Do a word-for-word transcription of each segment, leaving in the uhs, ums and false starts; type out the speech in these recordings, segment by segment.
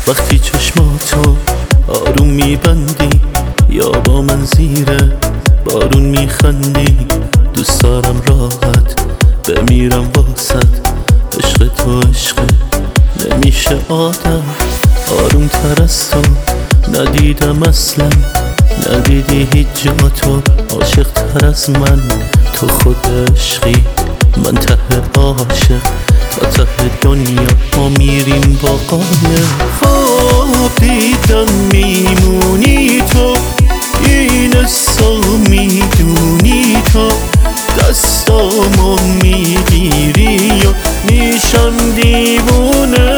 وقتی چشماتو آروم میبندی یا با من زیر بارون میخندی، دوست دارم راحت بمیرم واسد. عشق تو عشق نمیشه آدم، آروم تر از تو ندیدم اصلا. ندیدی هیچ جا تو عاشق تر از من. تو خود عشقی من ته عاشق، تا ته دنیا ما میریم با قایق. خواب دیدم میمونی تو، این حسا میدونی تو، دستامو میگیری و میشم دیوونه.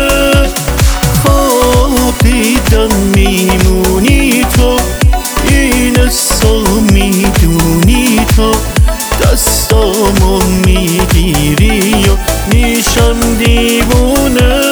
خواب دیدم میمونی تو، این حسا میدونی تو، دستامو میگیری و میشم دیوونه.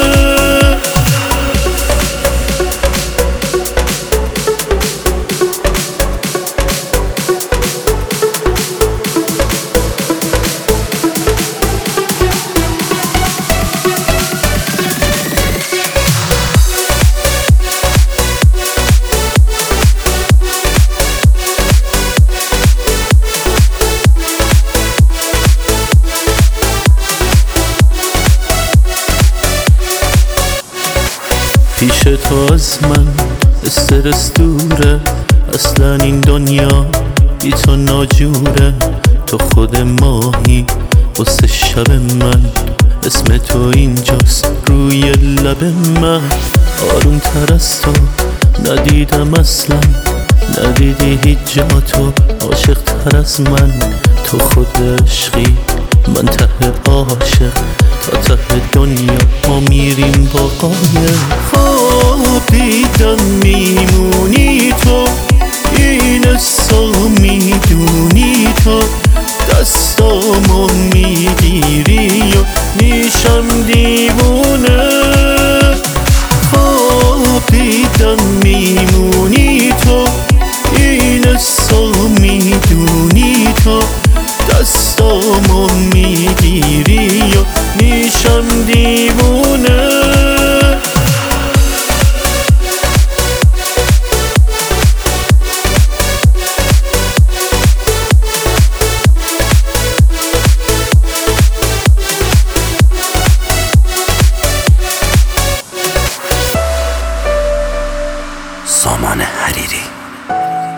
پیش تو از من استرس دوره، اصلا این دنیا بی تو ناجوره. تو خود ماهی واسه شب من، اسم تو اینجاست روی لب من. آروم تر از تو ندیدم اصلا، ندیدی هیچ جا تو عاشق تر از من. تو خود عشقی من ته عاشق، تا ته دنیا ما میریم با قایق. خواب دیدم میمونی تو، این حسا میدونی تو، دستامو میگیری و میشم دیوونه. خواب دیدم میمونی تو، این حسا میدونی تو، دستامو میگیری و میشم دیوونه. سامان حریری.